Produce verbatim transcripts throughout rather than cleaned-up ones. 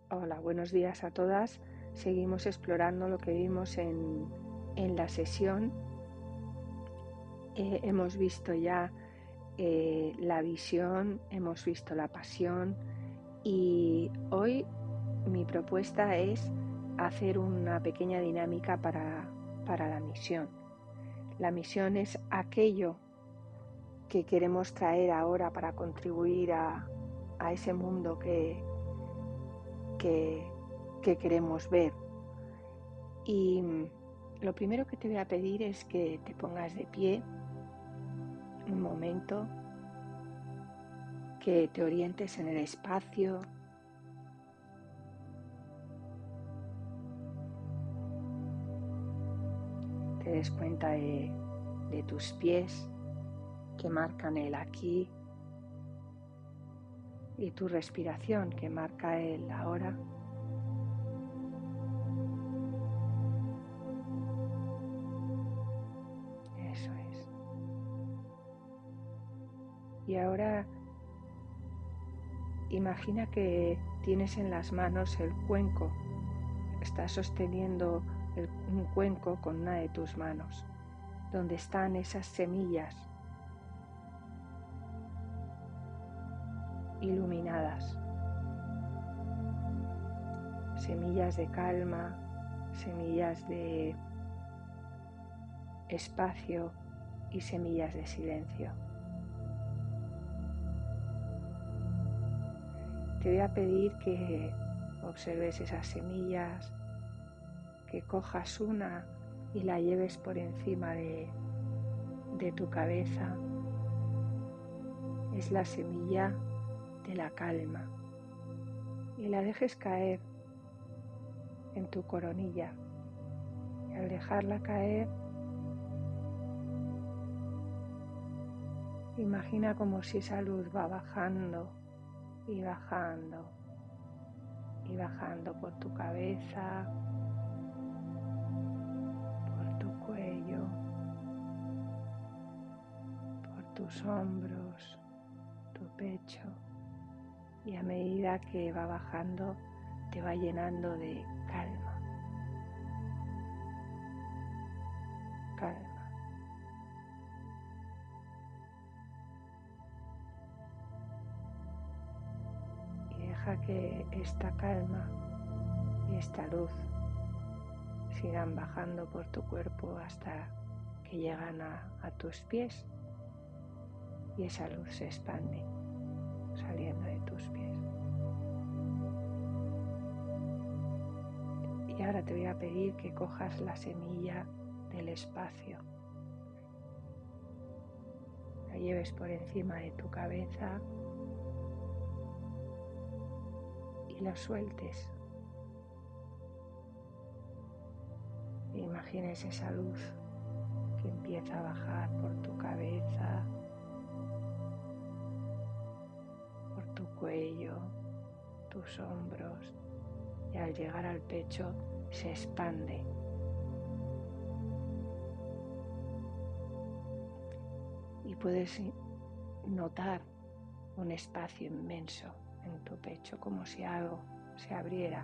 Hola, buenos días a todas. Seguimos explorando lo que vimos en, en la sesión. Eh, hemos visto ya eh, la visión, hemos visto la pasión y hoy mi propuesta es hacer una pequeña dinámica para, para la misión. La misión es aquello que queremos traer ahora para contribuir a, a ese mundo que, que, que queremos ver. Y lo primero que te voy a pedir es que te pongas de pie un momento, que te orientes en el espacio, te des cuenta de, de tus pies que marcan el aquí y tu respiración que marca el ahora. Eso es. Y ahora imagina que tienes en las manos el cuenco, estás sosteniendo el, un cuenco con una de tus manos, donde están esas semillas iluminadas, semillas de calma, semillas de espacio y semillas de silencio. Te voy a pedir que observes esas semillas, que cojas una y la lleves por encima de, de tu cabeza. Es la semilla de la calma y la dejes caer en tu coronilla. Y al dejarla caer, imagina como si esa luz va bajando y bajando y bajando por tu cabeza, por tu cuello, por tus hombros, tu pecho, y a medida que va bajando te va llenando de calma, calma. Y deja que esta calma y esta luz sigan bajando por tu cuerpo hasta que llegan a, a tus pies y esa luz se expande saliendo de tus pies. Y ahora te voy a pedir que cojas la semilla del espacio, la lleves por encima de tu cabeza y la sueltes. E imagines esa luz que empieza a bajar por tu cabeza, por tu cuello, tus hombros, y al llegar al pecho se expande. Y puedes notar un espacio inmenso en tu pecho, como si algo se abriera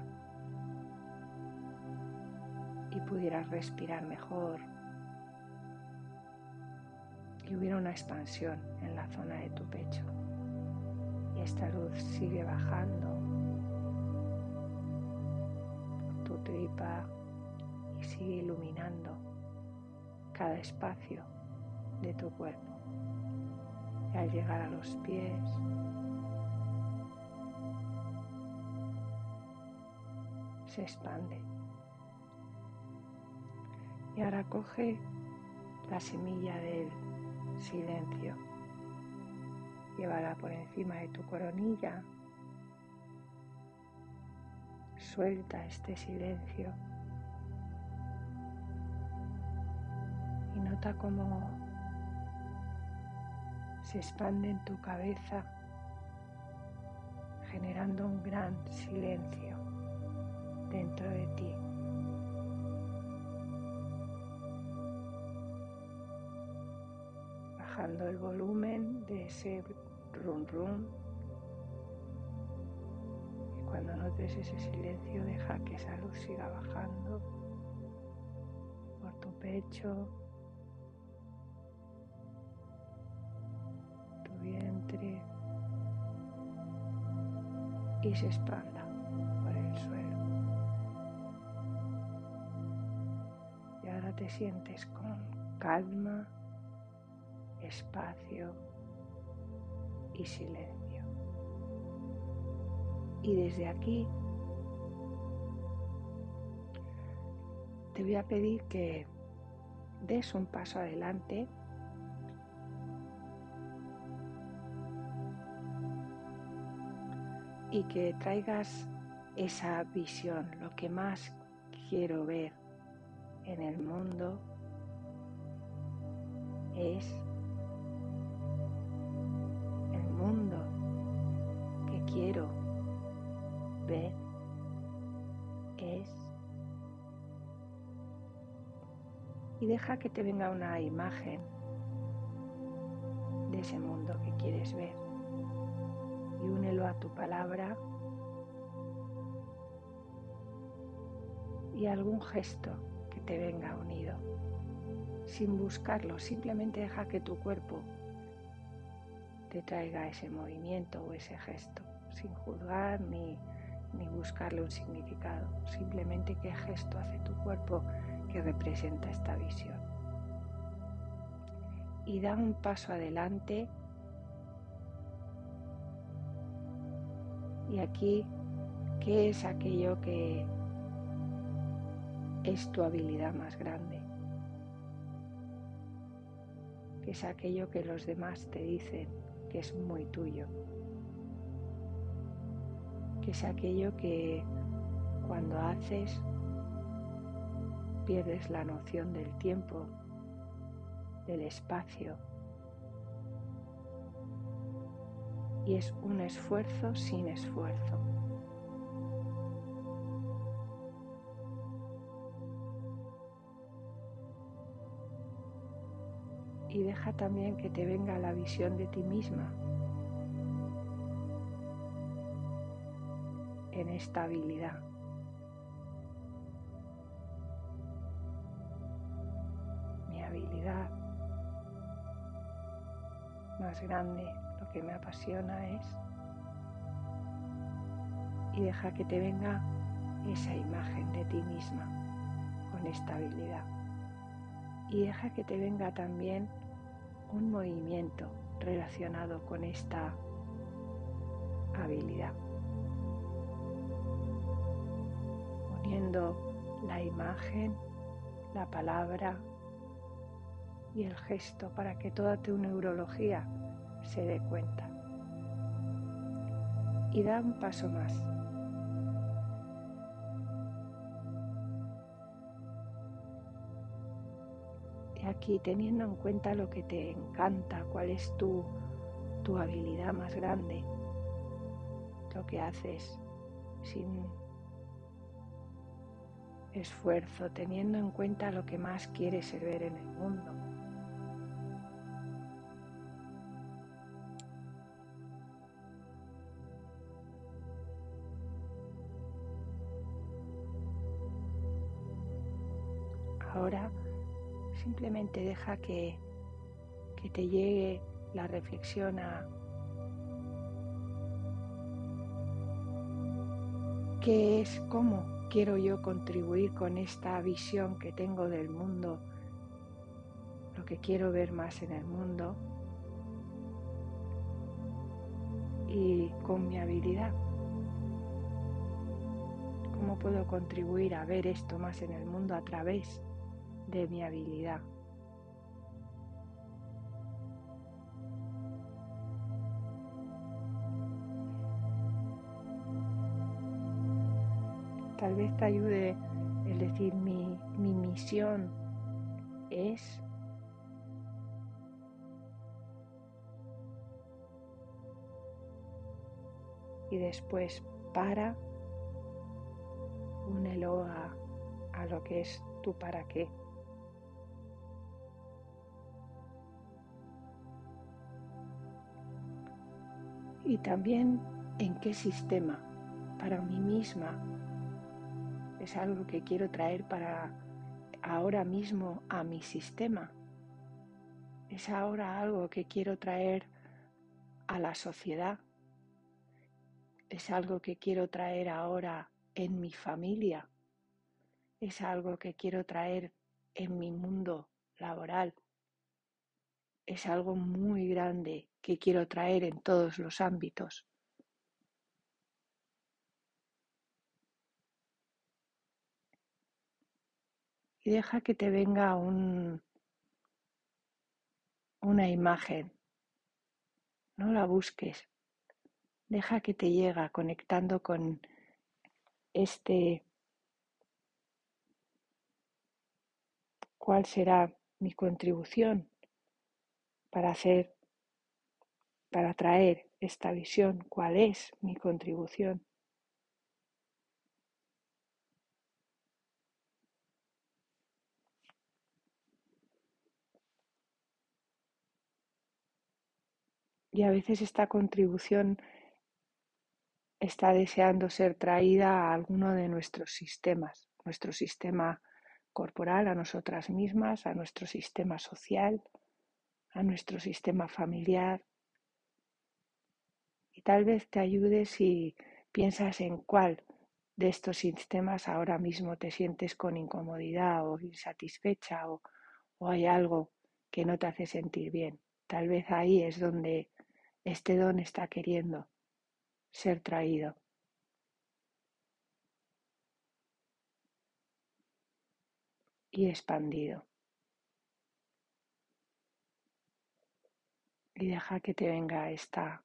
y pudieras respirar mejor y hubiera una expansión en la zona de tu pecho. Y esta luz sigue bajando por tu tripa y sigue iluminando cada espacio de tu cuerpo. Y al llegar a los pies, se expande. Y ahora coge la semilla del silencio, llévala por encima de tu coronilla, suelta este silencio y nota cómo se expande en tu cabeza, generando un gran silencio dentro de ti. Bajando el volumen de ese rum rum. cuando notes ese silencio, deja que esa luz siga bajando por tu pecho, tu vientre y se expanda por el suelo. Y ahora te sientes con calma, espacio y silencio. Y desde aquí te voy a pedir que des un paso adelante y que traigas esa visión, lo que más quiero ver en el mundo es el mundo que quiero ver es, y deja que te venga una imagen de ese mundo que quieres ver y únelo a tu palabra y algún gesto que te venga unido, sin buscarlo. Simplemente deja que tu cuerpo te traiga ese movimiento o ese gesto, sin juzgar ni, ni buscarle un significado. Simplemente qué gesto hace tu cuerpo que representa esta visión. Y da un paso adelante. Y aquí, ¿qué es aquello que es tu habilidad más grande? ¿Qué es aquello que los demás te dicen que es muy tuyo? ¿Qué es aquello que cuando haces pierdes la noción del tiempo, del espacio, y es un esfuerzo sin esfuerzo? Y deja también que te venga la visión de ti misma en esta habilidad. Mi habilidad más grande, lo que me apasiona es, y deja que te venga esa imagen de ti misma con esta habilidad. Y deja que te venga también un movimiento relacionado con esta habilidad, uniendo la imagen, la palabra y el gesto para que toda tu neurología se dé cuenta. Y da un paso más. Y aquí, teniendo en cuenta lo que te encanta, cuál es tu, tu habilidad más grande, lo que haces sin esfuerzo, teniendo en cuenta lo que más quieres ver en el mundo. Ahora simplemente deja que, que te llegue la reflexión a qué es, cómo quiero yo contribuir con esta visión que tengo del mundo, lo que quiero ver más en el mundo, y con mi habilidad. ¿Cómo puedo contribuir a ver esto más en el mundo a través de mi habilidad? Tal vez te ayude el decir mi, mi misión es, y después para, únelo a, a lo que es tu para qué. Y también en qué sistema para mí misma, es algo que quiero traer para ahora mismo a mi sistema, es ahora algo que quiero traer a la sociedad, es algo que quiero traer ahora en mi familia, es algo que quiero traer en mi mundo laboral, es algo muy grande que quiero traer en todos los ámbitos. Y deja que te venga un, una imagen, no la busques, deja que te llegue conectando con este, cuál será mi contribución para hacer, para traer esta visión, cuál es mi contribución. Y a veces esta contribución está deseando ser traída a alguno de nuestros sistemas, nuestro sistema corporal, a nosotras mismas, a nuestro sistema social, a nuestro sistema familiar. Y tal vez te ayude si piensas en cuál de estos sistemas ahora mismo te sientes con incomodidad o insatisfecha o, o hay algo que no te hace sentir bien. Tal vez ahí es donde este don está queriendo ser traído. Y expandido. Y deja que te venga esta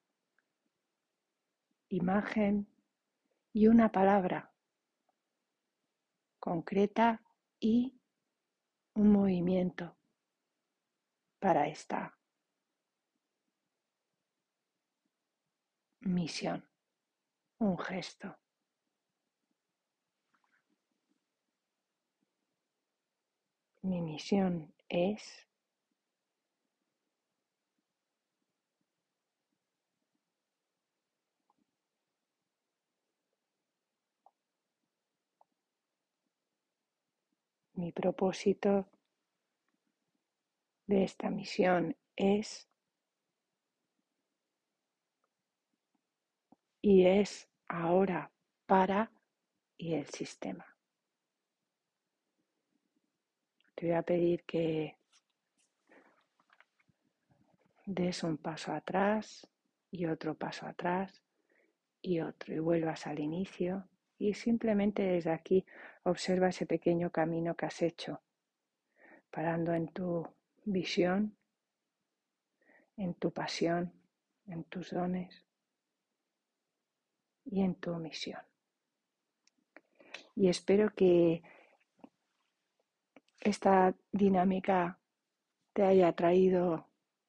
imagen y una palabra concreta y un movimiento para esta misión, un gesto. Mi misión es mi propósito de esta misión es y es ahora para y el sistema. Te voy a pedir que des un paso atrás y otro paso atrás y otro y vuelvas al inicio y simplemente desde aquí observa ese pequeño camino que has hecho, parando en tu visión, en tu pasión, en tus dones y en tu misión. Y espero que esta dinámica te haya traído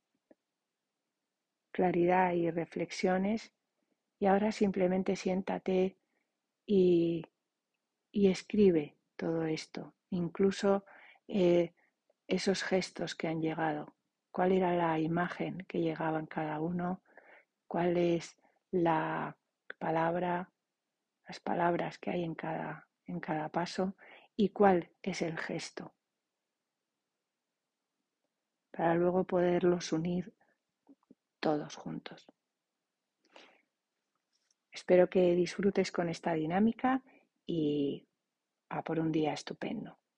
claridad y reflexiones y ahora simplemente siéntate y, y escribe todo esto, incluso eh, esos gestos que han llegado, cuál era la imagen que llegaba en cada uno, cuál es la palabra, las palabras que hay en cada, en cada paso y cuál es el gesto, para luego poderlos unir todos juntos. Espero que disfrutes con esta dinámica y a por un día estupendo.